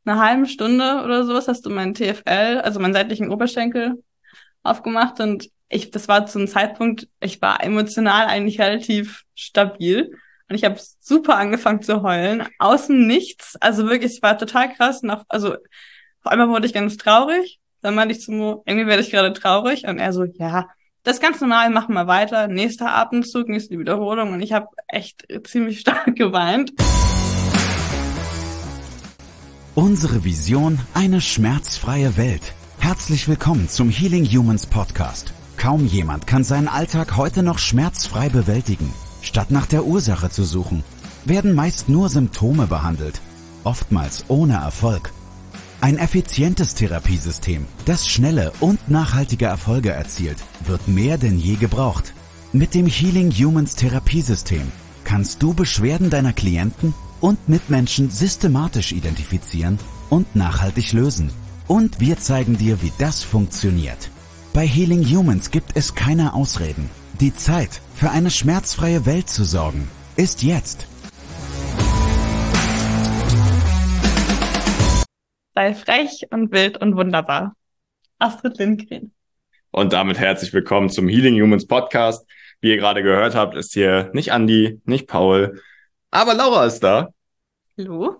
einer halben Stunde oder sowas hast du meinen TFL, also meinen seitlichen Oberschenkel, aufgemacht und das war zum Zeitpunkt, ich war emotional eigentlich relativ stabil und ich habe super angefangen zu heulen, aus dem Nichts, also wirklich, es war total krass, also auf einmal wurde ich ganz traurig, dann meinte ich zu Mo, irgendwie werde ich gerade traurig und er so, ja, das ist ganz normal, machen wir weiter, nächster Atemzug, nächste Wiederholung und ich habe echt ziemlich stark geweint. Unsere Vision, eine schmerzfreie Welt. Herzlich willkommen zum Healing Humans Podcast. Kaum jemand kann seinen Alltag heute noch schmerzfrei bewältigen. Statt nach der Ursache zu suchen, werden meist nur Symptome behandelt, oftmals ohne Erfolg. Ein effizientes Therapiesystem, das schnelle und nachhaltige Erfolge erzielt, wird mehr denn je gebraucht. Mit dem Healing Humans Therapiesystem kannst du Beschwerden deiner Klienten und Mitmenschen systematisch identifizieren und nachhaltig lösen. Und wir zeigen dir, wie das funktioniert. Bei Healing Humans gibt es keine Ausreden. Die Zeit, für eine schmerzfreie Welt zu sorgen, ist jetzt. Sei frech und wild und wunderbar. Astrid Lindgren. Und damit herzlich willkommen zum Healing Humans Podcast. Wie ihr gerade gehört habt, ist hier nicht Andi, nicht Paul, aber Laura ist da. Hallo.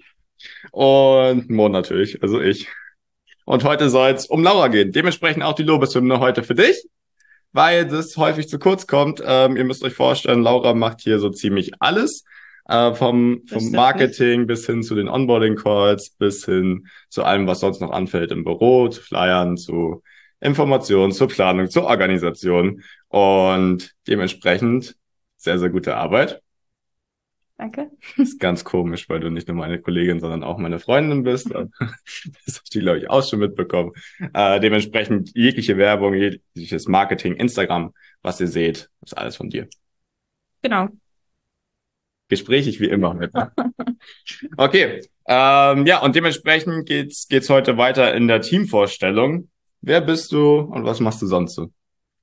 Und Mo natürlich, also ich. Und heute soll es um Laura gehen. Dementsprechend auch die Lobeshymne heute für dich, weil das häufig zu kurz kommt. Ihr müsst euch vorstellen, Laura macht hier so ziemlich alles. Vom Marketing bis hin zu den Onboarding-Calls, bis hin zu allem, was sonst noch anfällt im Büro, zu Flyern, zu Informationen, zur Planung, zur Organisation. Und dementsprechend sehr, sehr gute Arbeit. Danke. Ist ganz komisch, weil du nicht nur meine Kollegin, sondern auch meine Freundin bist. Das habt ihr, glaube ich, auch schon mitbekommen. Dementsprechend jegliche Werbung, jegliches Marketing, Instagram, was ihr seht, ist alles von dir. Genau. Gesprächig wie immer mit. Okay, ja, und dementsprechend geht's heute weiter in der Teamvorstellung. Wer bist du und was machst du sonst so?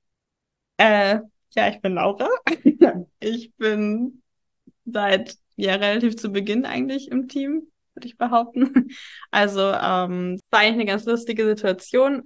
Ja, ich bin Laura. Ich bin seit relativ zu Beginn eigentlich im Team, würde ich behaupten. Also, es war eigentlich eine ganz lustige Situation.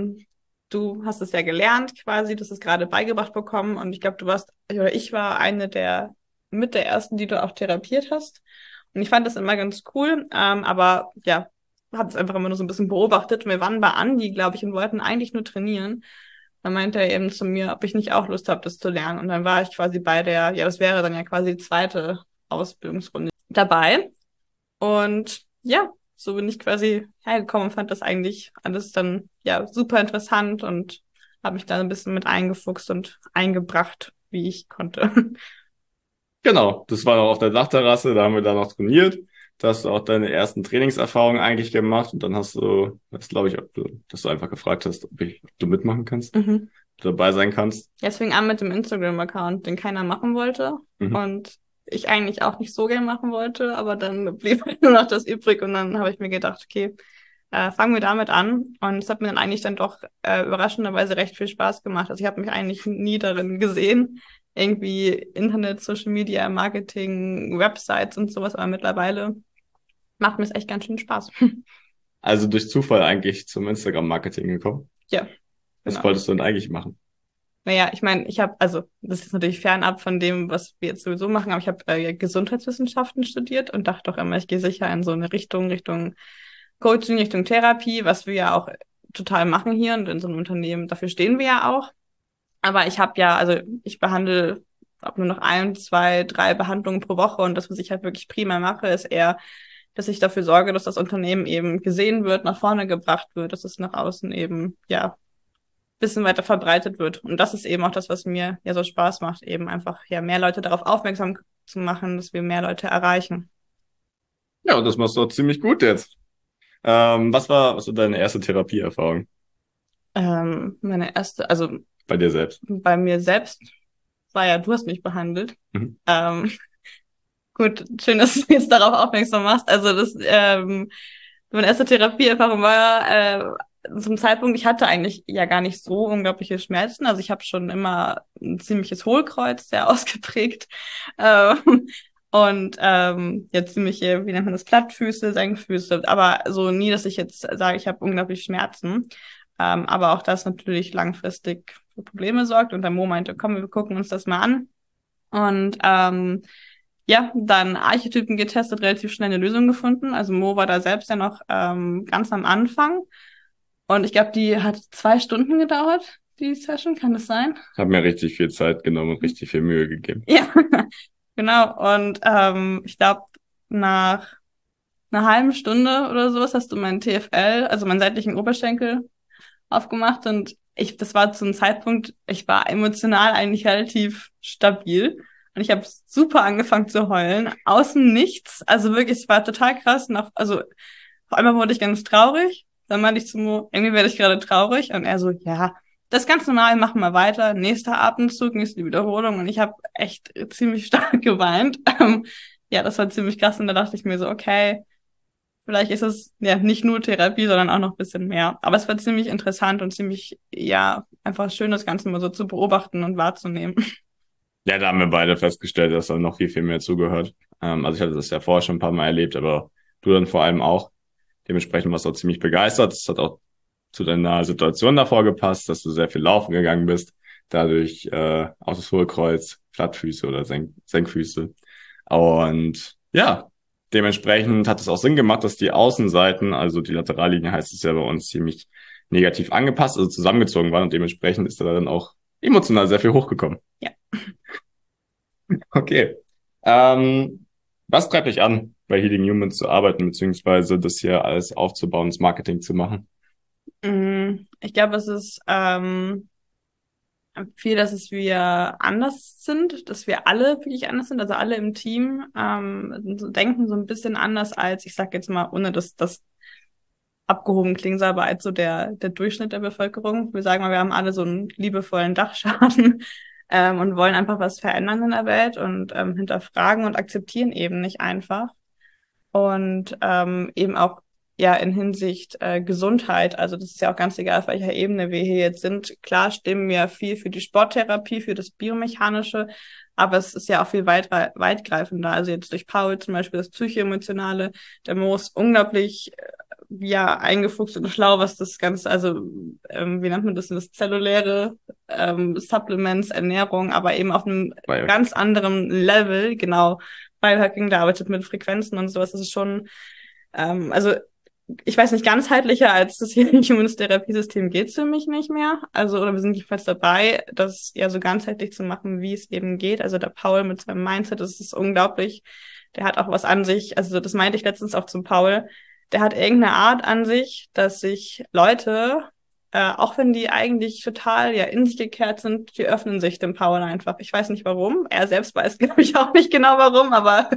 Du hast es ja gelernt quasi, du hast es gerade beigebracht bekommen und ich glaube, ich war eine der ersten, die du auch therapiert hast. Und ich fand das immer ganz cool, aber ja, habe es einfach immer nur so ein bisschen beobachtet. Und wir waren bei Andi, glaube ich, und wollten eigentlich nur trainieren. Dann meinte er eben zu mir, ob ich nicht auch Lust habe, das zu lernen. Und dann war ich quasi das wäre dann ja quasi die zweite Ausbildungsrunde dabei. Und ja, so bin ich quasi hergekommen und fand das eigentlich alles dann ja super interessant und habe mich da ein bisschen mit eingefuchst und eingebracht, wie ich konnte. Genau, das war noch auf der Dachterrasse, da haben wir dann noch trainiert. Da hast du auch deine ersten Trainingserfahrungen eigentlich gemacht und dann glaube ich, dass du einfach gefragt hast, ob du mitmachen kannst, Mhm. dabei sein kannst. Ja, es fing an mit dem Instagram-Account, den keiner machen wollte und ich eigentlich auch nicht so gern machen wollte, aber dann blieb halt nur noch das übrig und dann habe ich mir gedacht, okay, fangen wir damit an und es hat mir dann eigentlich dann doch überraschenderweise recht viel Spaß gemacht. Also ich habe mich eigentlich nie darin gesehen, irgendwie Internet, Social Media, Marketing, Websites und sowas, aber mittlerweile macht mir es echt ganz schön Spaß. Also durch Zufall eigentlich zum Instagram-Marketing gekommen. Ja, Was genau. wolltest du denn eigentlich machen? Naja, ich meine, das ist natürlich fernab von dem, was wir jetzt sowieso machen, aber ich habe Gesundheitswissenschaften studiert und dachte doch immer, ich gehe sicher in so eine Richtung Coaching, Richtung Therapie, was wir ja auch total machen hier und in so einem Unternehmen, dafür stehen wir ja auch. Aber ich behandle nur noch 1, 2, 3 Behandlungen pro Woche und das, was ich halt wirklich prima mache, ist eher, dass ich dafür sorge, dass das Unternehmen eben gesehen wird, nach vorne gebracht wird, dass es nach außen eben, ja, bisschen weiter verbreitet wird. Und das ist eben auch das, was mir ja so Spaß macht, eben einfach, ja, mehr Leute darauf aufmerksam zu machen, dass wir mehr Leute erreichen. Ja, und das machst du auch ziemlich gut jetzt. Was war deine erste Therapieerfahrung Meine erste, also bei dir selbst? bei mir selbst war ja, du hast mich behandelt. Mhm. Gut, schön, dass du jetzt darauf aufmerksam machst. Also meine erste Therapieerfahrung war zum Zeitpunkt, ich hatte eigentlich ja gar nicht so unglaubliche Schmerzen. Also ich habe schon immer ein ziemliches Hohlkreuz, sehr ausgeprägt. Und jetzt ziemliche, wie nennt man das, Plattfüße, Senkfüße, aber so nie, dass ich jetzt sage, ich habe unglaublich Schmerzen. Aber auch das natürlich langfristig für Probleme sorgt. Und der Mo meinte, komm, wir gucken uns das mal an. Und ja, dann Archetypen getestet, relativ schnell eine Lösung gefunden. Also Mo war da selbst ja noch ganz am Anfang. Und ich glaube, die hat 2 Stunden gedauert, die Session, kann das sein? Hab mir richtig viel Zeit genommen und richtig viel Mühe gegeben. Ja, genau. Und ich glaube, nach einer halben Stunde oder sowas hast du meinen TFL, also meinen seitlichen Oberschenkel, aufgemacht. Und das war zu einem Zeitpunkt, ich war emotional eigentlich relativ stabil. Und ich habe super angefangen zu heulen, außen nichts. Also wirklich, es war total krass. Also auf einmal wurde ich ganz traurig. Dann meinte ich zu Mo, irgendwie werde ich gerade traurig. Und er so, ja, das ist ganz normal, machen wir weiter. Nächster Atemzug, nächste Wiederholung. Und ich habe echt ziemlich stark geweint. Ja, das war ziemlich krass. Und da dachte ich mir so, okay, vielleicht ist es ja nicht nur Therapie, sondern auch noch ein bisschen mehr. Aber es war ziemlich interessant und ziemlich, ja, einfach schön, das Ganze mal so zu beobachten und wahrzunehmen. Ja, da haben wir beide festgestellt, dass da noch viel, viel mehr zugehört. Also ich hatte das ja vorher schon ein paar Mal erlebt, aber du dann vor allem auch. Dementsprechend warst du auch ziemlich begeistert. Das hat auch zu deiner Situation davor gepasst, dass du sehr viel laufen gegangen bist. Dadurch auch das Hohlkreuz, Plattfüße oder Senkfüße. Und ja, dementsprechend hat es auch Sinn gemacht, dass die Außenseiten, also die Laterallinie heißt es ja bei uns, ziemlich negativ angepasst, also zusammengezogen waren. Und dementsprechend ist da dann auch emotional sehr viel hochgekommen. Ja. Okay. Was treibt dich an, bei Healing Humans zu arbeiten, beziehungsweise das hier alles aufzubauen, das Marketing zu machen? Ich glaube, es ist viel, dass wir anders sind, dass wir alle wirklich anders sind, also alle im Team denken so ein bisschen anders als, ich sag jetzt mal, ohne dass das abgehoben klingen soll, aber als so der Durchschnitt der Bevölkerung. Wir sagen mal, wir haben alle so einen liebevollen Dachschaden und wollen einfach was verändern in der Welt und hinterfragen und akzeptieren eben nicht einfach. Und eben auch ja in Hinsicht Gesundheit, also das ist ja auch ganz egal, auf welcher Ebene wir hier jetzt sind. Klar stimmen wir viel für die Sporttherapie, für das Biomechanische, aber es ist ja auch viel weitgreifender. Also jetzt durch Paul zum Beispiel das Psychoemotionale, der Mo ist unglaublich ja eingefuchst und schlau, was das Ganze, also wie nennt man das zelluläre Supplements, Ernährung, aber eben auf einem ganz anderen Level, genau, Biohacking, der arbeitet mit Frequenzen und sowas, das ist schon, also ich weiß nicht, ganzheitlicher als das hier Humans Therapiesystem geht's für mich nicht mehr. Also, oder wir sind jedenfalls dabei, das ja so ganzheitlich zu machen, wie es eben geht. Also der Paul mit seinem Mindset, das ist unglaublich. Der hat auch was an sich, also das meinte ich letztens auch zum Paul, der hat irgendeine Art an sich, dass sich Leute, auch wenn die eigentlich total ja in sich gekehrt sind, die öffnen sich dem Paul einfach. Ich weiß nicht warum. Er selbst weiß, glaube ich, auch nicht genau warum, aber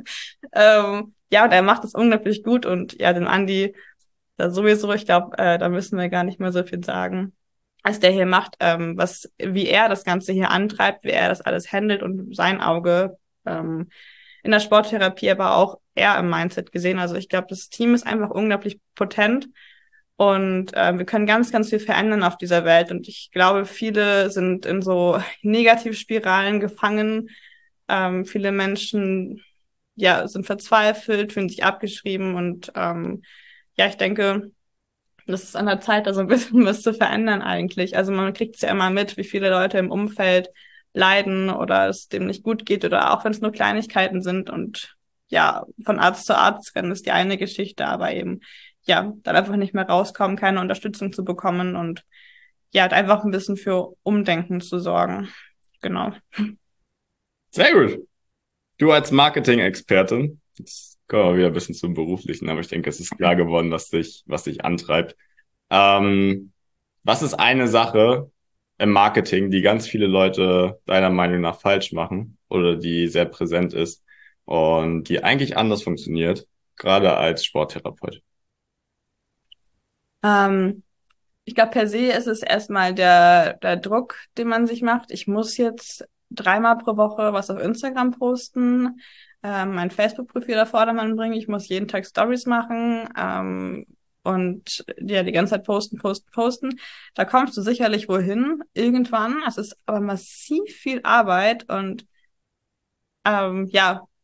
ja, und er macht es unglaublich gut und ja, den Andi da sowieso, ich glaube, da müssen wir gar nicht mehr so viel sagen, was der hier macht, wie er das Ganze hier antreibt, wie er das alles handelt und sein Auge in der Sporttherapie, aber auch er im Mindset gesehen. Also ich glaube, das Team ist einfach unglaublich potent und wir können ganz, ganz viel verändern auf dieser Welt. Und ich glaube, viele sind in so Negativspiralen gefangen. Viele Menschen ja sind verzweifelt, fühlen sich abgeschrieben und ja, ich denke, das ist an der Zeit, da so ein bisschen was zu verändern eigentlich. Also man kriegt es ja immer mit, wie viele Leute im Umfeld leiden oder es dem nicht gut geht oder auch wenn es nur Kleinigkeiten sind und ja, von Arzt zu Arzt rennen ist die eine Geschichte, aber eben ja, dann einfach nicht mehr rauskommen, keine Unterstützung zu bekommen und ja, halt einfach ein bisschen für Umdenken zu sorgen. Genau. Sehr gut. Du als Marketing-Expertin, jetzt kommen wir wieder ein bisschen zum Beruflichen, aber ich denke, es ist klar geworden, was dich antreibt. Was ist eine Sache im Marketing, die ganz viele Leute deiner Meinung nach falsch machen oder die sehr präsent ist und die eigentlich anders funktioniert, gerade als Sporttherapeut? Ich glaube, per se ist es erstmal der Druck, den man sich macht. Ich muss jetzt 3-mal pro Woche was auf Instagram posten, mein Facebook-Profil auf Vordermann bringen. Ich muss jeden Tag Stories machen und ja, die ganze Zeit posten. Da kommst du sicherlich wohin irgendwann. Es ist aber massiv viel Arbeit und ja,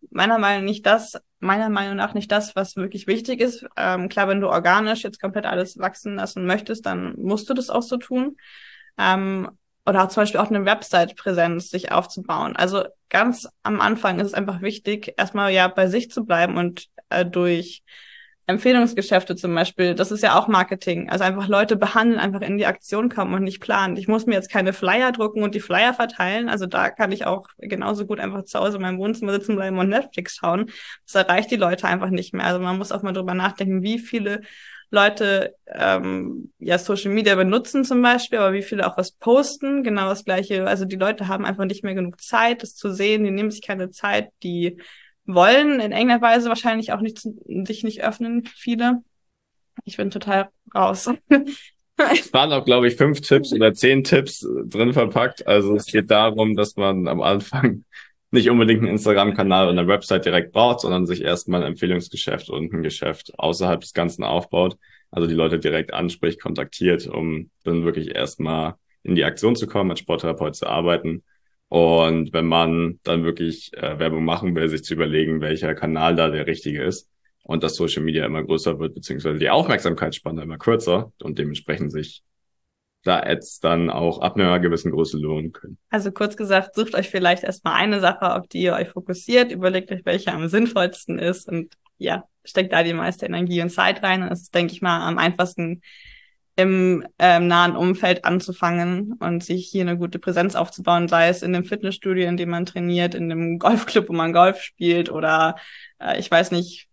meiner Meinung nach nicht das, was wirklich wichtig ist. Klar, wenn du organisch jetzt komplett alles wachsen lassen möchtest, dann musst du das auch so tun. Oder auch zum Beispiel auch eine Website-Präsenz sich aufzubauen. Also ganz am Anfang ist es einfach wichtig, erstmal ja bei sich zu bleiben und durch Empfehlungsgeschäfte zum Beispiel, das ist ja auch Marketing. Also einfach Leute behandeln, einfach in die Aktion kommen und nicht planen. Ich muss mir jetzt keine Flyer drucken und die Flyer verteilen. Also da kann ich auch genauso gut einfach zu Hause in meinem Wohnzimmer sitzen bleiben und Netflix schauen. Das erreicht die Leute einfach nicht mehr. Also man muss auch mal drüber nachdenken, wie viele Leute ja Social Media benutzen zum Beispiel, aber wie viele auch was posten. Genau das Gleiche. Also die Leute haben einfach nicht mehr genug Zeit, das zu sehen. Die nehmen sich keine Zeit, die wollen in irgendeiner Weise wahrscheinlich auch nicht sich nicht öffnen, viele. Ich bin total raus. Es waren auch, glaube ich, 5 Tipps oder 10 Tipps drin verpackt. Also es geht darum, dass man am Anfang nicht unbedingt einen Instagram-Kanal und eine Website direkt braucht, sondern sich erstmal ein Empfehlungsgeschäft und ein Geschäft außerhalb des Ganzen aufbaut. Also die Leute direkt anspricht, kontaktiert, um dann wirklich erstmal in die Aktion zu kommen, als Sporttherapeut zu arbeiten. Und wenn man dann wirklich Werbung machen will, sich zu überlegen, welcher Kanal da der richtige ist und dass Social Media immer größer wird, beziehungsweise die Aufmerksamkeitsspanne immer kürzer und dementsprechend sich da Ads dann auch ab einer gewissen Größe lohnen können. Also kurz gesagt, sucht euch vielleicht erstmal eine Sache, auf die ihr euch fokussiert, überlegt euch, welche am sinnvollsten ist und ja, steckt da die meiste Energie und Zeit rein. Und es ist, denke ich mal, am einfachsten im nahen Umfeld anzufangen und sich hier eine gute Präsenz aufzubauen, sei es in dem Fitnessstudio, in dem man trainiert, in dem Golfclub, wo man Golf spielt oder ich weiß nicht,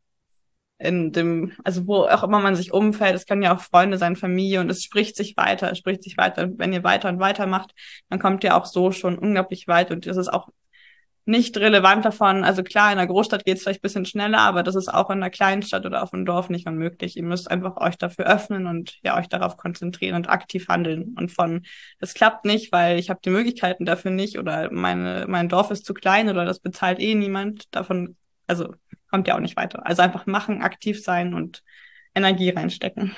also wo auch immer man sich umfällt, es können ja auch Freunde sein, Familie und es spricht sich weiter, es spricht sich weiter. Wenn ihr weiter und weiter macht, dann kommt ihr auch so schon unglaublich weit und das ist auch nicht relevant davon. Also klar, in einer Großstadt geht es vielleicht ein bisschen schneller, aber das ist auch in einer kleinen Stadt oder auf einem Dorf nicht unmöglich. Ihr müsst einfach euch dafür öffnen und ja, euch darauf konzentrieren und aktiv handeln. Und das klappt nicht, weil ich habe die Möglichkeiten dafür nicht oder mein Dorf ist zu klein oder das bezahlt eh niemand. Davon, also kommt ja auch nicht weiter. Also einfach machen, aktiv sein und Energie reinstecken.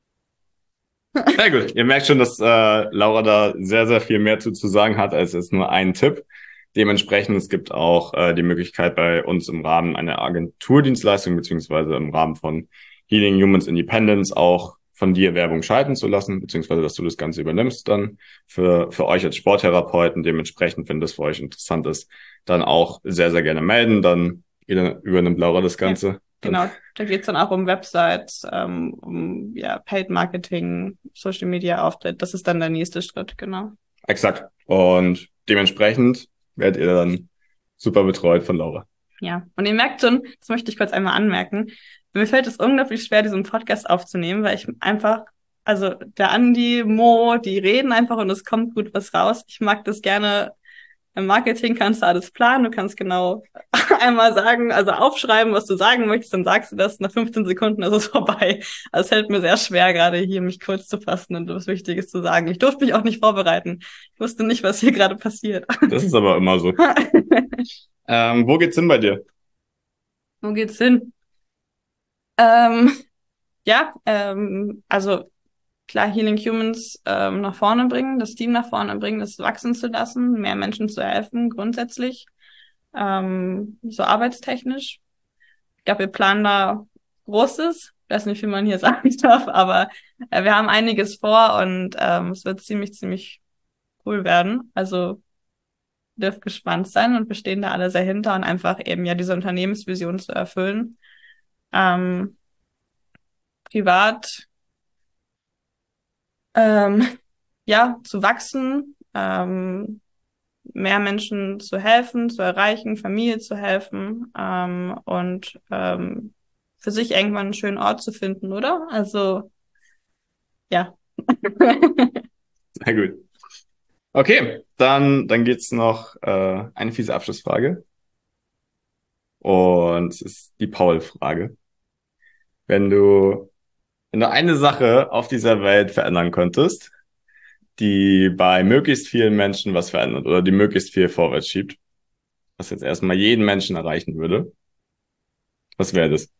Sehr gut. Ihr merkt schon, dass Laura da sehr, sehr viel mehr zu sagen hat, als jetzt nur einen Tipp. Dementsprechend, es gibt auch die Möglichkeit bei uns im Rahmen einer Agenturdienstleistung beziehungsweise im Rahmen von Healing Humans Independence auch von dir Werbung schalten zu lassen, beziehungsweise dass du das Ganze übernimmst dann für euch als Sporttherapeuten. Dementsprechend, wenn das für euch interessant ist, dann auch sehr, sehr gerne melden. Dann übernimmt Laura das Ganze. Ja. Genau, da geht's dann auch um Websites, um ja, Paid Marketing, Social Media Auftritt. Das ist dann der nächste Schritt, genau. Exakt. Und dementsprechend werdet ihr dann super betreut von Laura. Ja, und ihr merkt schon, das möchte ich kurz einmal anmerken, mir fällt es unglaublich schwer, diesen Podcast aufzunehmen, weil ich einfach, also der Andi, Mo, die reden einfach und es kommt gut was raus. Ich mag das gerne. Im Marketing kannst du alles planen, du kannst genau einmal sagen, also aufschreiben, was du sagen möchtest, dann sagst du das, nach 15 Sekunden ist es vorbei. Also es fällt mir sehr schwer, gerade hier mich kurz zu fassen und was Wichtiges zu sagen. Ich durfte mich auch nicht vorbereiten. Ich wusste nicht, was hier gerade passiert. Das ist aber immer so. Wo geht's hin bei dir? Wo geht's hin? Ja, also klar, Healing Humans nach vorne bringen, das Team nach vorne bringen, das wachsen zu lassen, mehr Menschen zu helfen, grundsätzlich, so arbeitstechnisch. Ich glaube, wir planen da Großes. Ich weiß nicht, wie man hier sagen darf, aber wir haben einiges vor und es wird ziemlich, ziemlich cool werden. Also dürft gespannt sein und wir stehen da alle sehr hinter und einfach eben ja diese Unternehmensvision zu erfüllen. Ähm, privat ja, zu wachsen, mehr Menschen zu helfen, zu erreichen, Familie zu helfen und für sich irgendwann einen schönen Ort zu finden, oder? Also, ja. Sehr gut. Okay, dann geht's noch eine fiese Abschlussfrage. Und es ist die Paul-Frage. Wenn du eine Sache auf dieser Welt verändern könntest, die bei möglichst vielen Menschen was verändert oder die möglichst viel vorwärts schiebt, was jetzt erstmal jeden Menschen erreichen würde, was wäre das?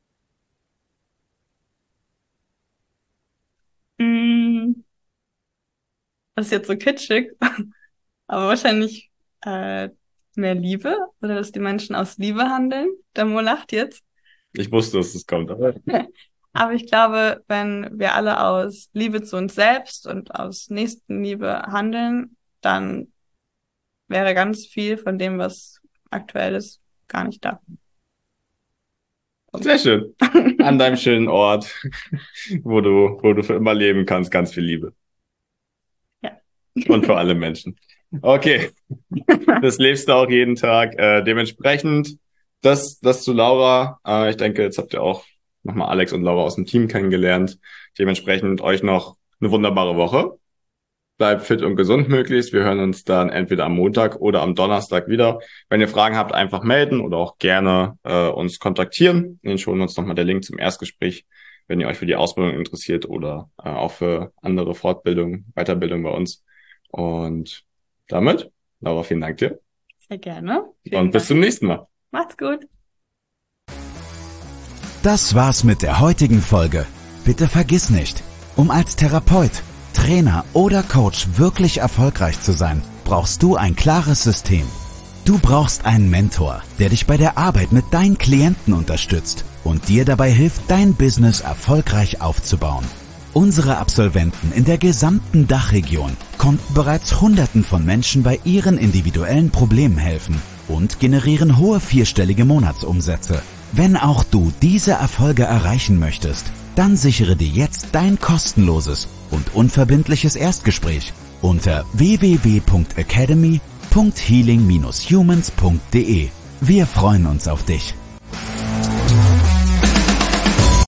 Mm, das ist jetzt so kitschig, aber wahrscheinlich mehr Liebe oder dass die Menschen aus Liebe handeln. Der Mo lacht jetzt. Ich wusste, dass es kommt. Aber Aber ich glaube, wenn wir alle aus Liebe zu uns selbst und aus Nächstenliebe handeln, dann wäre ganz viel von dem, was aktuell ist, gar nicht da. sehr schön. An deinem schönen Ort, wo du für immer leben kannst, ganz viel Liebe. Ja. Und für alle Menschen. Okay. Das lebst du auch jeden Tag. Dementsprechend, das zu Laura. Ich denke, jetzt habt ihr auch nochmal Alex und Laura aus dem Team kennengelernt. Dementsprechend euch noch eine wunderbare Woche. Bleibt fit und gesund möglichst. Wir hören uns dann entweder am Montag oder am Donnerstag wieder. Wenn ihr Fragen habt, einfach melden oder auch gerne uns kontaktieren. In den Shownotes nochmal der Link zum Erstgespräch, wenn ihr euch für die Ausbildung interessiert oder auch für andere Fortbildung, Weiterbildung bei uns. Und damit, Laura, vielen Dank dir. Sehr gerne. Und bis zum nächsten Mal. Macht's gut. Das war's mit der heutigen Folge. Bitte vergiss nicht, um als Therapeut, Trainer oder Coach wirklich erfolgreich zu sein, brauchst du ein klares System. Du brauchst einen Mentor, der dich bei der Arbeit mit deinen Klienten unterstützt und dir dabei hilft, dein Business erfolgreich aufzubauen. Unsere Absolventen in der gesamten Dachregion konnten bereits Hunderten von Menschen bei ihren individuellen Problemen helfen und generieren hohe vierstellige Monatsumsätze. Wenn auch du diese Erfolge erreichen möchtest, dann sichere dir jetzt dein kostenloses und unverbindliches Erstgespräch unter www.academy.healing-humans.de. Wir freuen uns auf dich.